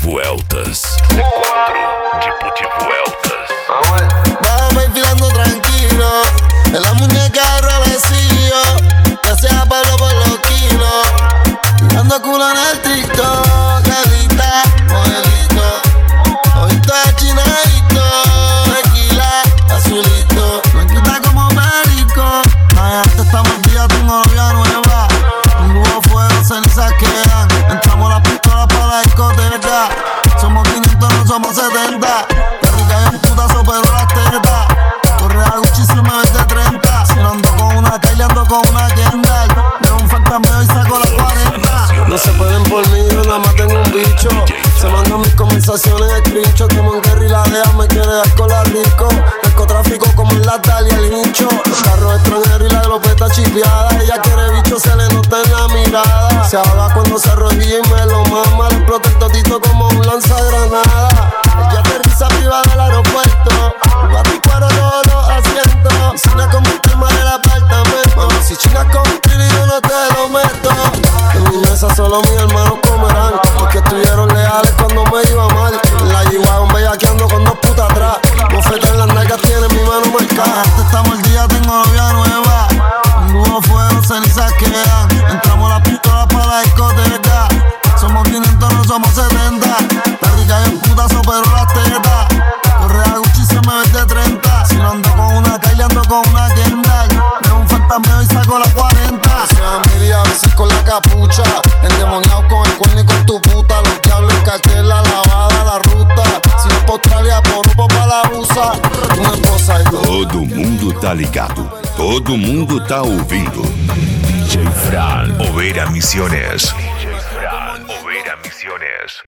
vueltas. Tipo de vueltas. Vamos enfilando tranquilo, en la muñeca revecillo, ya sea Pablo por los kilos, dando culo en el TikTok, Galita, modelito, hoy está chinadito, tequila, azulito, blanquita como perico, ay, antes estamos el día, tengo novia nueva, un nuevo fuego, cenizas quedan, entramos las pistolas para la discoteca, somos 500, no somos 70, qué rica y un putazo pero las tetas, corre a Gucci si me ves de 30, si no ando con una Kylie ando con una Kendall, veo un fantasmeo y saco las 40. No se pueden por mí, yo nada más tengo un bicho. Se mandan mis conversaciones de screenshot. Como en Gary la deja, me quiere dar con la rico. Narcotráfico como en la Dalia el hincho. Los carros extranjeros y la glopeta chipeada. Ella quiere bicho, se le nota en la mirada. Se ahoga cuando se arrodilla y me lo mama. Le explota el totito como un lanzagranada. Ella aterriza arriba del aeropuerto. Baticuero todos los asientos. Piscina con mi tema del apartamento. Mami, si chingas con Pili yo no te lo meto. En mi mesa solo mis hermanos comerán, porque estuvieron leales cuando me iba mal. En la G-Wagon bellaqueando con dos putas atrás. Bofeta en las nalgas tiene mi mano marcada. Antes estamos el día, tengo novia nueva. Un nuevo fuego, cenizas quedan. Entramos las pistolas para la discoteca. Somos 500, no somos 70. La rica y el putazo, pero las tetas. Corre a Gucci, se me ves de 30. Si no ando con una Kylie, ando con una Kendall. Veo un fantasmeo y saco las 40. A veces con la capucha, endemoniado con el cuerno y con tu puta. Los diablos en cartel, la lavada, la ruta. Si no por Australia, por Upo para la USA. Una esposa y Todo mundo tá ligado, todo mundo tá ouvindo. DJ Fran, Oveira Misiones. DJ Fran, Oveira Misiones.